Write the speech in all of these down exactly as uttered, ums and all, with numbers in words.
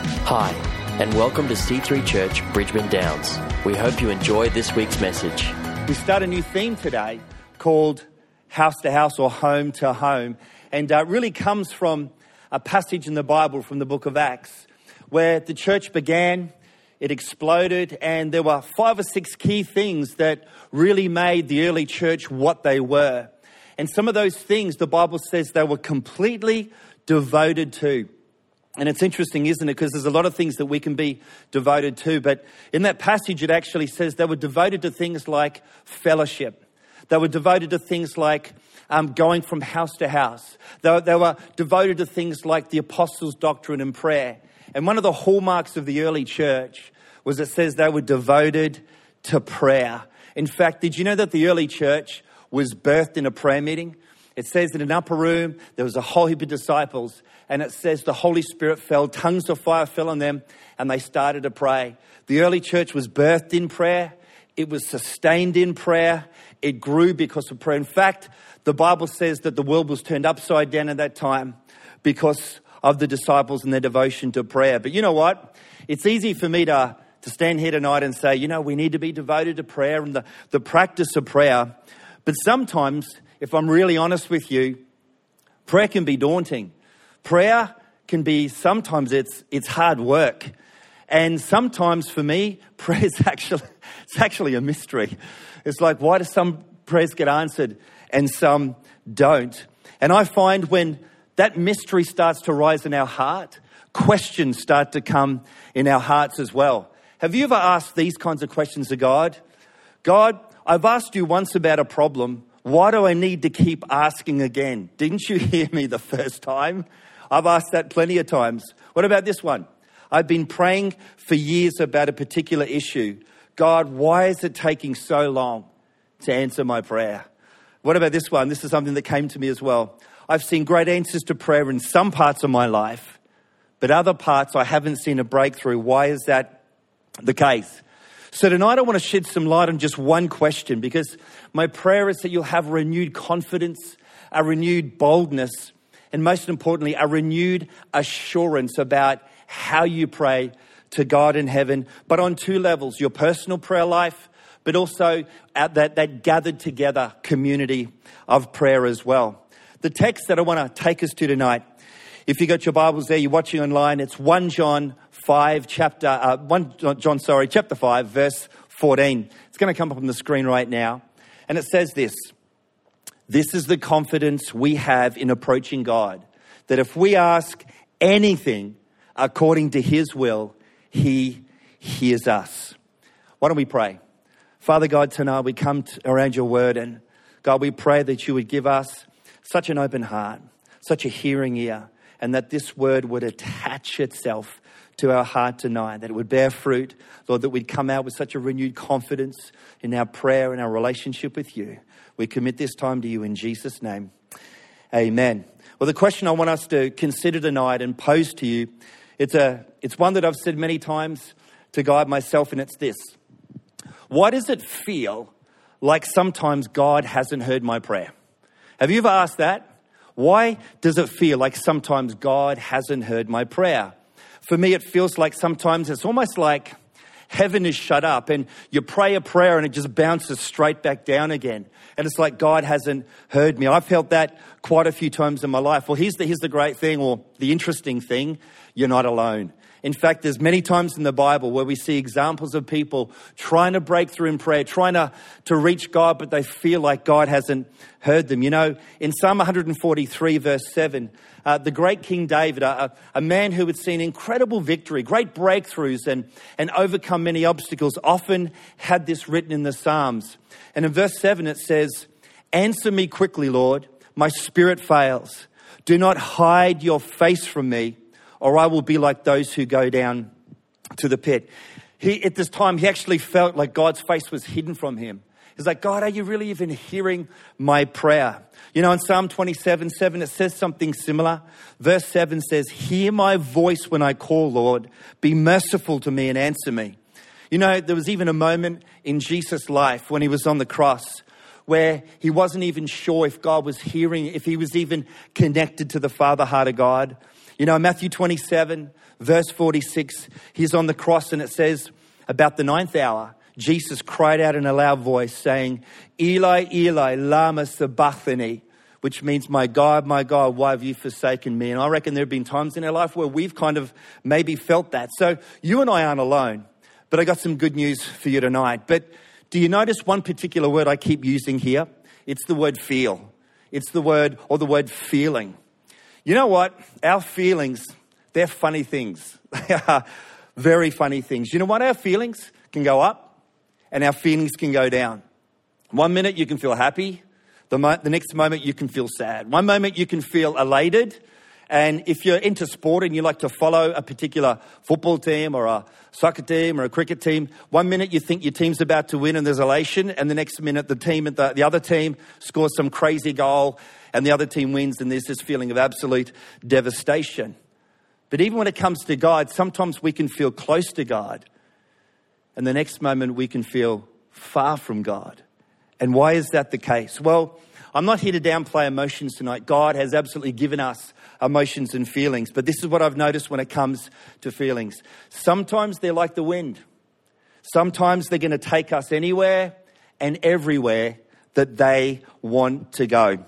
Hi, and welcome to C three Church, Bridgeman Downs. We hope you enjoy this week's message. We start a new theme today called House to House or Home to Home. And uh, it really comes from a passage in the Bible from the book of Acts where the church began, it exploded, and there were five or six key things that really made the early church what they were. And some of those things, the Bible says they were completely devoted to. And it's interesting, isn't it? Because there's a lot of things that we can be devoted to. But in that passage, it actually says they were devoted to things like fellowship. They were devoted to things like um, going from house to house. They were, they were devoted to things like the apostles' doctrine and prayer. And one of the hallmarks of the early church was it says they were devoted to prayer. In fact, did you know that the early church was birthed in a prayer meeting? It says in an upper room, there was a whole heap of disciples. And it says the Holy Spirit fell, tongues of fire fell on them, and they started to pray. The early church was birthed in prayer. It was sustained in prayer. It grew because of prayer. In fact, the Bible says that the world was turned upside down at that time because of the disciples and their devotion to prayer. But you know what? It's easy for me to, to stand here tonight and say, you know, we need to be devoted to prayer and the, the practice of prayer. But sometimes, if I'm really honest with you, prayer can be daunting. Prayer can be, sometimes it's it's hard work. And sometimes for me, prayer is actually, it's actually a mystery. It's like, why do some prayers get answered and some don't? And I find when that mystery starts to rise in our heart, questions start to come in our hearts as well. Have you ever asked these kinds of questions to God? God, I've asked you once about a problem. Why do I need to keep asking again? Didn't you hear me the first time? I've asked that plenty of times. What about this one? I've been praying for years about a particular issue. God, why is it taking so long to answer my prayer? What about this one? This is something that came to me as well. I've seen great answers to prayer in some parts of my life, but other parts I haven't seen a breakthrough. Why is that the case? So tonight I want to shed some light on just one question, because my prayer is that you'll have renewed confidence, a renewed boldness, and most importantly, a renewed assurance about how you pray to God in heaven, but on two levels, your personal prayer life, but also at that, that gathered together community of prayer as well. The text that I want to take us to tonight, if you got your Bibles there, you're watching online, it's First John five, chapter, uh, First John, sorry, chapter five, verse fourteen. It's going to come up on the screen right now. And it says this: this is the confidence we have in approaching God, that if we ask anything according to his will, he hears us. Why don't we pray? Father God, tonight we come to, around your word, and God, we pray that you would give us such an open heart, such a hearing ear, and that this word would attach itself to our heart tonight, that it would bear fruit, Lord, that we'd come out with such a renewed confidence in our prayer and our relationship with you. We commit this time to you in Jesus' name. Amen. Well, the question I want us to consider tonight and pose to you, it's a it's one that I've said many times to God myself, and it's this: why does it feel like sometimes God hasn't heard my prayer? Have you ever asked that? Why does it feel like sometimes God hasn't heard my prayer? For me, it feels like sometimes it's almost like heaven is shut up and you pray a prayer and it just bounces straight back down again. And it's like God hasn't heard me. I've felt that quite a few times in my life. Well, here's the, here's the great thing, or the interesting thing: you're not alone. In fact, there's many times in the Bible where we see examples of people trying to break through in prayer, trying to, to reach God, but they feel like God hasn't heard them. You know, in Psalm one forty-three, verse seven, uh, the great King David, a, a man who had seen incredible victory, great breakthroughs, and, and overcome many obstacles, often had this written in the Psalms. And in verse seven, it says, "Answer me quickly, Lord, my spirit fails. Do not hide your face from me, or I will be like those who go down to the pit." He, at this time, he actually felt like God's face was hidden from him. He's like, God, are you really even hearing my prayer? You know, in Psalm twenty-seven, seven, it says something similar. Verse seven says, "Hear my voice when I call, Lord. Be merciful to me and answer me." You know, there was even a moment in Jesus' life when he was on the cross where he wasn't even sure if God was hearing, if he was even connected to the Father heart of God. You know, Matthew twenty-seven, verse forty-six, he's on the cross and it says, about the ninth hour, Jesus cried out in a loud voice saying, Eli, Eli, lama sabachthani, which means, my God, my God, why have you forsaken me? And I reckon there have been times in our life where we've kind of maybe felt that. So you and I aren't alone, but I got some good news for you tonight. But do you notice one particular word I keep using here? It's the word feel. It's the word, or the word feeling. You know what? Our feelings, they're funny things. They are very funny things. You know what? Our feelings can go up and our feelings can go down. One minute you can feel happy. The, mo- the next moment you can feel sad. One moment you can feel elated. And if you're into sport and you like to follow a particular football team or a soccer team or a cricket team, one minute you think your team's about to win and there's elation, and the next minute the team, the, the other team scores some crazy goal and the other team wins, and there's this feeling of absolute devastation. But even when it comes to God, sometimes we can feel close to God, and the next moment we can feel far from God. And why is that the case? Well, I'm not here to downplay emotions tonight. God has absolutely given us emotions and feelings. But this is what I've noticed when it comes to feelings. Sometimes they're like the wind. Sometimes they're going to take us anywhere and everywhere that they want to go.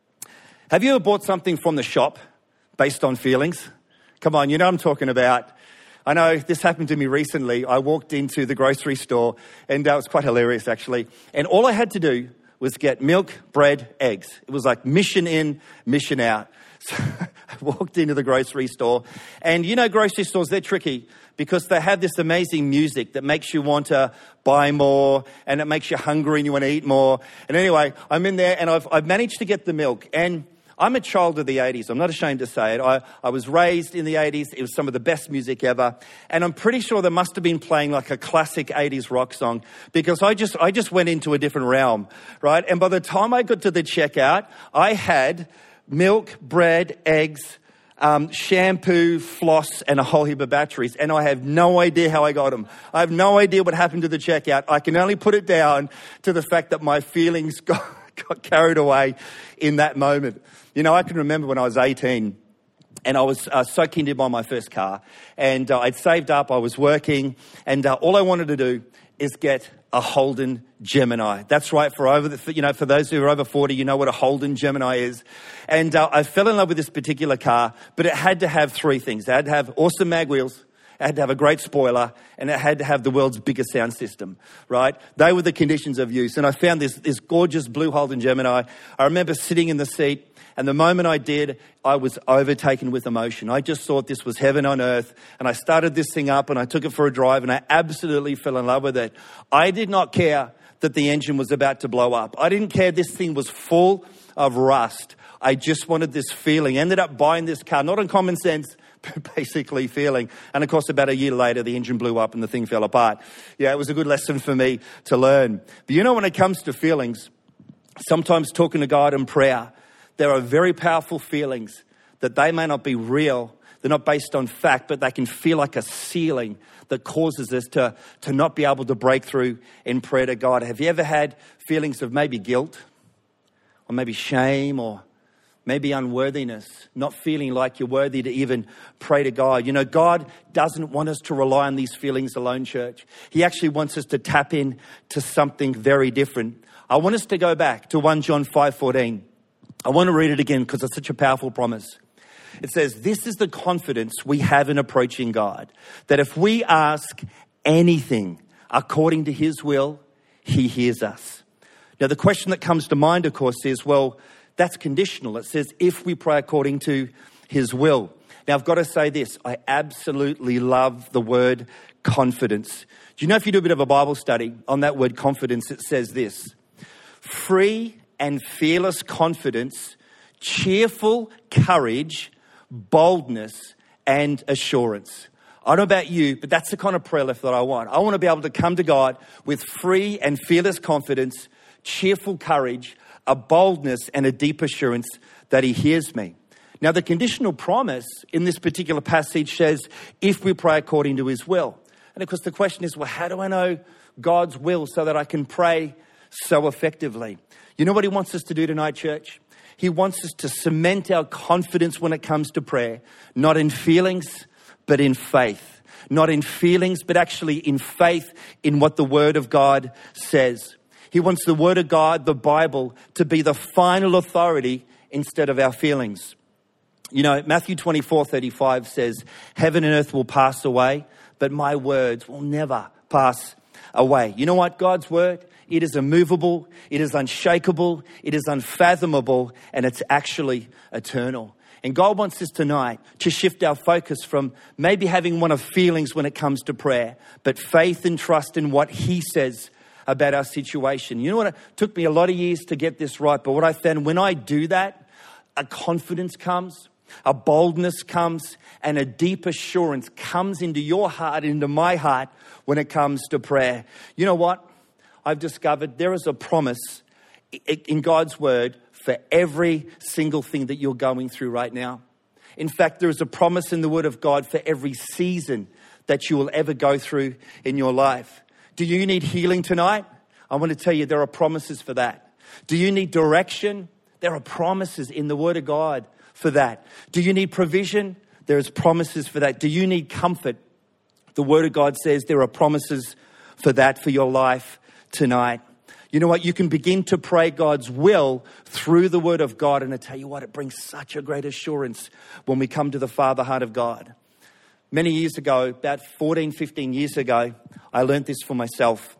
Have you ever bought something from the shop based on feelings? Come on, you know what I'm talking about. I know this happened to me recently. I walked into the grocery store and uh, it was quite hilarious actually. And all I had to do was get milk, bread, eggs. It was like mission in, mission out. So I walked into the grocery store, and you know grocery stores, they're tricky because they have this amazing music that makes you want to buy more and it makes you hungry and you want to eat more. And anyway, I'm in there and I've, I've managed to get the milk, and I'm a child of the eighties. I'm not ashamed to say it. I, I was raised in the eighties. It was some of the best music ever. And I'm pretty sure they must have been playing like a classic eighties rock song, because I just I just went into a different realm, right? And by the time I got to the checkout, I had milk, bread, eggs, um, shampoo, floss, and a whole heap of batteries. And I have no idea how I got them. I have no idea what happened to the checkout. I can only put it down to the fact that my feelings got, got carried away in that moment. You know, I can remember when I was eighteen and I was uh, so keen to buy my first car, and uh, I'd saved up, I was working, and uh, all I wanted to do is get a Holden Gemini. That's right, for over the, you know, for those who are over forty, you know what a Holden Gemini is. And uh, I fell in love with this particular car, but it had to have three things. It had to have awesome mag wheels, it had to have a great spoiler, and it had to have the world's biggest sound system, right? They were the conditions of use. And I found this, this gorgeous blue Holden Gemini. I remember sitting in the seat, and the moment I did, I was overtaken with emotion. I just thought this was heaven on earth. And I started this thing up and I took it for a drive and I absolutely fell in love with it. I did not care that the engine was about to blow up. I didn't care this thing was full of rust. I just wanted this feeling. Ended up buying this car, not on common sense, but basically feeling. And of course, about a year later, the engine blew up and the thing fell apart. Yeah, it was a good lesson for me to learn. But you know, when it comes to feelings, sometimes talking to God in prayer, there are very powerful feelings that they may not be real. They're not based on fact, but they can feel like a ceiling that causes us to, to not be able to break through in prayer to God. Have you ever had feelings of maybe guilt or maybe shame or maybe unworthiness, not feeling like you're worthy to even pray to God? You know, God doesn't want us to rely on these feelings alone, church. He actually wants us to tap in to something very different. I want us to go back to First John five fourteen. I want to read it again because it's such a powerful promise. It says, this is the confidence we have in approaching God, that if we ask anything according to his will, he hears us. Now, the question that comes to mind, of course, is, well, that's conditional. It says, if we pray according to his will. Now, I've got to say this. I absolutely love the word confidence. Do you know, if you do a bit of a Bible study on that word confidence, it says this: free and fearless confidence, cheerful courage, boldness, and assurance. I don't know about you, but that's the kind of prayer life that I want. I want to be able to come to God with free and fearless confidence, cheerful courage, a boldness, and a deep assurance that he hears me. Now, the conditional promise in this particular passage says, if we pray according to his will. And of course, the question is, well, how do I know God's will so that I can pray so effectively? You know what he wants us to do tonight, church? He wants us to cement our confidence when it comes to prayer, not in feelings, but in faith. Not in feelings, but actually in faith in what the Word of God says. He wants the Word of God, the Bible, to be the final authority instead of our feelings. You know, Matthew twenty-four thirty-five says, heaven and earth will pass away, but my words will never pass away. You know what? God's Word, it is immovable, it is unshakable, it is unfathomable, and it's actually eternal. And God wants us tonight to shift our focus from maybe having one of feelings when it comes to prayer, but faith and trust in what He says about our situation. You know what? It took me a lot of years to get this right, but what I found when I do that, a confidence comes, a boldness comes, and a deep assurance comes into your heart, into my heart when it comes to prayer. You know what? I've discovered there is a promise in God's Word for every single thing that you're going through right now. In fact, there is a promise in the Word of God for every season that you will ever go through in your life. Do you need healing tonight? I want to tell you there are promises for that. Do you need direction? There are promises in the Word of God for that. Do you need provision? There is promises for that. Do you need comfort? The Word of God says there are promises for that for your life tonight. You know what? You can begin to pray God's will through the Word of God. And I tell you what, it brings such a great assurance when we come to the Father heart of God. Many years ago, about fourteen, fifteen years ago, I learned this for myself.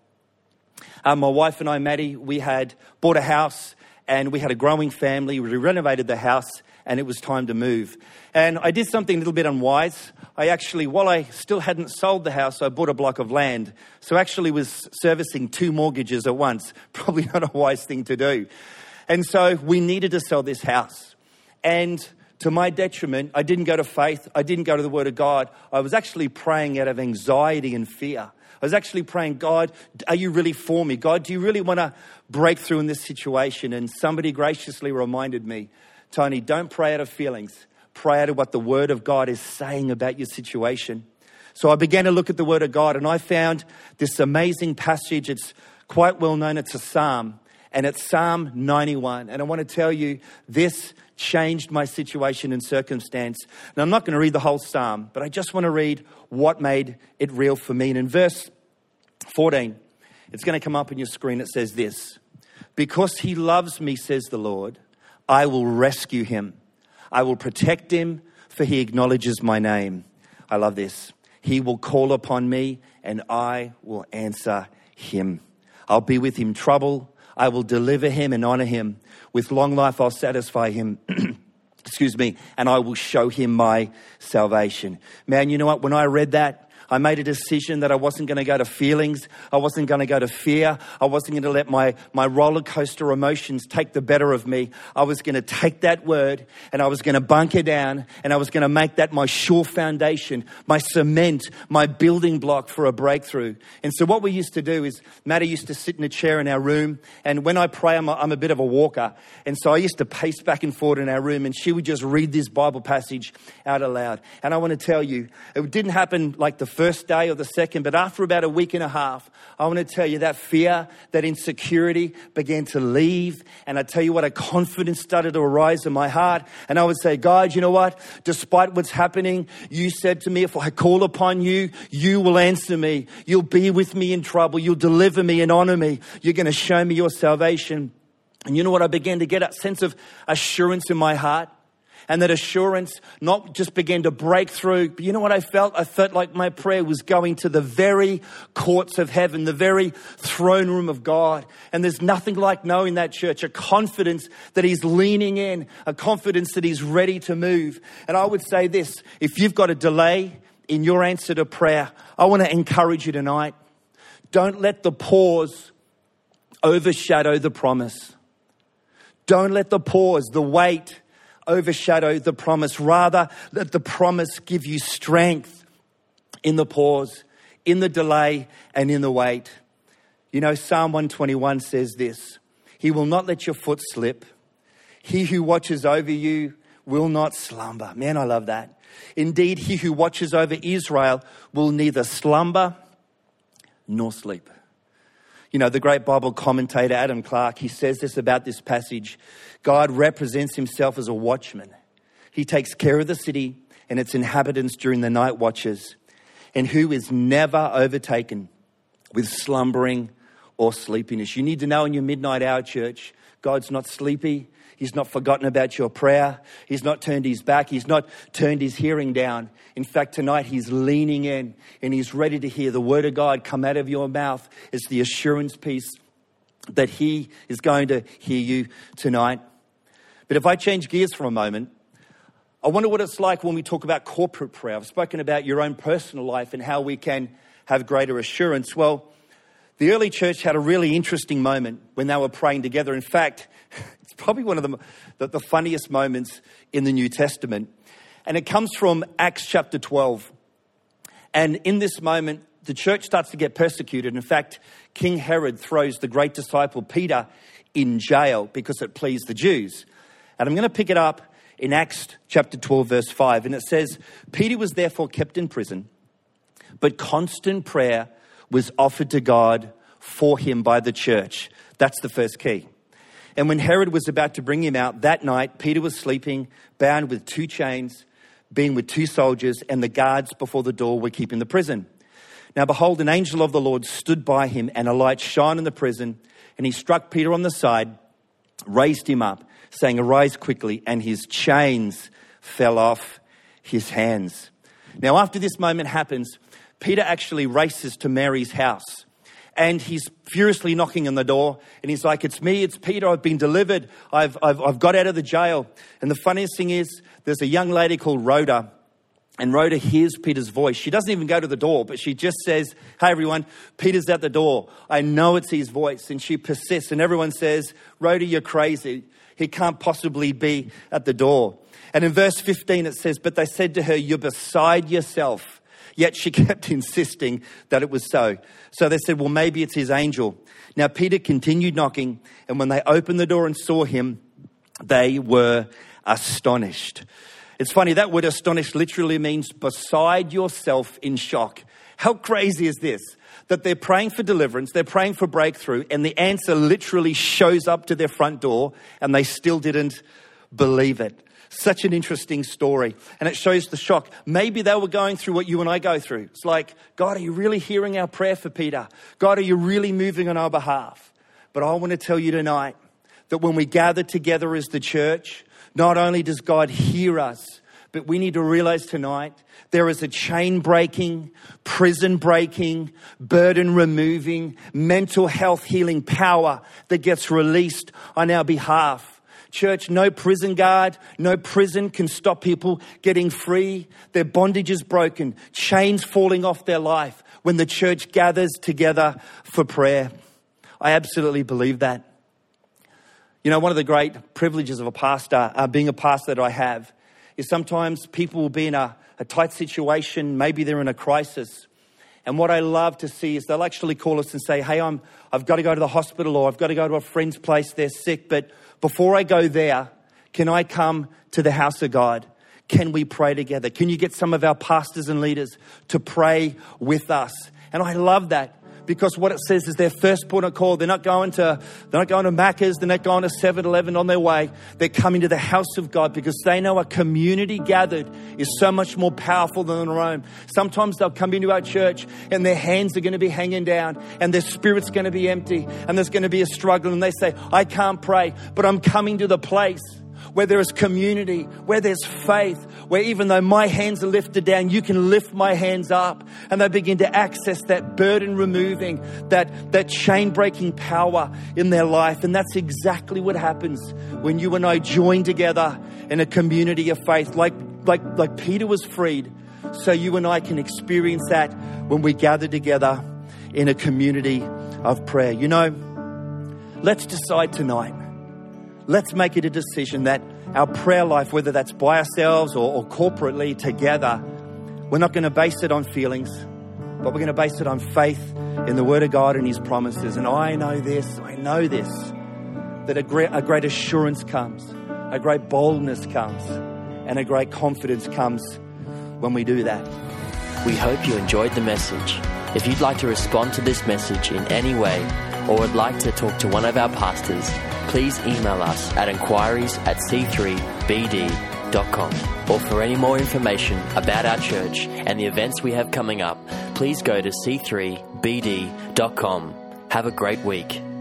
Um, my wife and I, Maddie, we had bought a house and we had a growing family. We renovated the house and it was time to move. And I did something a little bit unwise. I actually, while I still hadn't sold the house, I bought a block of land. So actually was servicing two mortgages at once. Probably not a wise thing to do. And so we needed to sell this house. And to my detriment, I didn't go to faith. I didn't go to the Word of God. I was actually praying out of anxiety and fear. I was actually praying, God, are you really for me? God, do you really want to break through in this situation? And somebody graciously reminded me, Tony, don't pray out of feelings. Pray out of what the Word of God is saying about your situation. So I began to look at the Word of God and I found this amazing passage. It's quite well known. It's a Psalm and it's Psalm ninety-one. And I want to tell you, this changed my situation and circumstance. Now, I'm not going to read the whole Psalm, but I just want to read what made it real for me. And in verse fourteen, it's going to come up on your screen. It says this, because He loves me, says the Lord, I will rescue him. I will protect him, for he acknowledges my name. I love this. He will call upon me and I will answer him. I'll be with him in trouble. I will deliver him and honor him. With long life, I'll satisfy him. Excuse me. And I will show him my salvation. Man, you know what? When I read that, I made a decision that I wasn't going to go to feelings. I wasn't going to go to fear. I wasn't going to let my, my roller coaster emotions take the better of me. I was going to take that word and I was going to bunker down and I was going to make that my sure foundation, my cement, my building block for a breakthrough. And so what we used to do is Maddie used to sit in a chair in our room. And when I pray, I'm a, I'm a bit of a walker. And so I used to pace back and forth in our room and she would just read this Bible passage out aloud. And I want to tell you, it didn't happen like the first first day or the second, but after about a week and a half, I want to tell you that fear, that insecurity began to leave. And I tell you what, a confidence started to arise in my heart. And I would say, God, you know what? Despite what's happening, you said to me, if I call upon you, you will answer me. You'll be with me in trouble. You'll deliver me and honor me. You're going to show me your salvation. And you know what? I began to get a sense of assurance in my heart. And that assurance not just began to break through, but you know what I felt? I felt like my prayer was going to the very courts of heaven, the very throne room of God. And there's nothing like knowing that, church, a confidence that he's leaning in, a confidence that he's ready to move. And I would say this, if you've got a delay in your answer to prayer, I want to encourage you tonight. Don't let the pause overshadow the promise. Don't let the pause, the wait, overshadow the promise. Rather, let the promise give you strength in the pause, in the delay, and in the wait. You know, Psalm one twenty-one says this, he will not let your foot slip. He who watches over you will not slumber. Man, I love that. Indeed, he who watches over Israel will neither slumber nor sleep. You know, the great Bible commentator Adam Clarke, he says this about this passage. God represents himself as a watchman. He takes care of the city and its inhabitants during the night watches, and who is never overtaken with slumbering or sleepiness. You need to know in your midnight hour, church, God's not sleepy. He's not forgotten about your prayer. He's not turned his back. He's not turned his hearing down. In fact, tonight he's leaning in and he's ready to hear the word of God come out of your mouth. It's the assurance piece that he is going to hear you tonight. But if I change gears for a moment, I wonder what it's like when we talk about corporate prayer. I've spoken about your own personal life and how we can have greater assurance. Well, the early church had a really interesting moment when they were praying together. In fact, it's probably one of the, the, the funniest moments in the New Testament. And it comes from Acts chapter twelve. And in this moment, the church starts to get persecuted. In fact, King Herod throws the great disciple Peter in jail because it pleased the Jews. And I'm going to pick it up in Acts chapter twelve, verse five. And it says, Peter was therefore kept in prison, but constant prayer was offered to God for him by the church. That's the first key. And when Herod was about to bring him out that night, Peter was sleeping, bound with two chains, being with two soldiers, and the guards before the door were keeping the prison. Now behold, an angel of the Lord stood by him, and a light shone in the prison, and he struck Peter on the side, raised him up, saying, arise quickly, and his chains fell off his hands. Now after this moment happens, Peter actually races to Mary's house. And he's furiously knocking on the door. And he's like, it's me, it's Peter. I've been delivered. I've, I've, I've got out of the jail. And the funniest thing is, there's a young lady called Rhoda. And Rhoda hears Peter's voice. She doesn't even go to the door, but she just says, hey, everyone, Peter's at the door. I know it's his voice. And she persists. And everyone says, Rhoda, you're crazy. He can't possibly be at the door. And in verse fifteen, it says, but they said to her, you're beside yourself. Yet she kept insisting that it was so. So they said, well, maybe it's his angel. Now Peter continued knocking, and when they opened the door and saw him, they were astonished. It's funny, that word astonished literally means beside yourself in shock. How crazy is this? That they're praying for deliverance, they're praying for breakthrough, and the answer literally shows up to their front door, and they still didn't believe it. Such an interesting story. And it shows the shock. Maybe they were going through what you and I go through. It's like, God, are you really hearing our prayer for Peter? God, are you really moving on our behalf? But I want to tell you tonight that when we gather together as the church, not only does God hear us, but we need to realize tonight there is a chain breaking, prison breaking, burden removing, mental health healing power that gets released on our behalf. Church, no prison guard, no prison can stop people getting free. Their bondage is broken, chains falling off their life when the church gathers together for prayer. I absolutely believe that. You know, one of the great privileges of a pastor, uh, being a pastor that I have, is sometimes people will be in a, a tight situation. Maybe they're in a crisis. And what I love to see is they'll actually call us and say, hey, I'm, I've got to go to the hospital, or I've got to go to a friend's place. They're sick. But before I go there, can I come to the house of God? Can we pray together? Can you get some of our pastors and leaders to pray with us? And I love that, because what it says is their first port of call. They're not going to, they're not going to Macca's. They're not going to seven eleven on their way. They're coming to the house of God because they know a community gathered is so much more powerful than Rome. Sometimes they'll come into our church and their hands are going to be hanging down and their spirit's going to be empty and there's going to be a struggle. And they say, I can't pray, but I'm coming to the place where there is community, where there's faith, where even though my hands are lifted down, you can lift my hands up. And they begin to access that burden removing, that, that chain breaking power in their life. And that's exactly what happens when you and I join together in a community of faith. Like, like, like Peter was freed, so you and I can experience that when we gather together in a community of prayer. You know, let's decide tonight. Let's make it a decision that our prayer life, whether that's by ourselves or, or corporately together, we're not going to base it on feelings, but we're going to base it on faith in the Word of God and His promises. And I know this, I know this, that a great, a great assurance comes, a great boldness comes, and a great confidence comes when we do that. We hope you enjoyed the message. If you'd like to respond to this message in any way, or would like to talk to one of our pastors, please email us at inquiries at c three b d dot com. Or for any more information about our church and the events we have coming up, please go to c three b d dot com. Have a great week.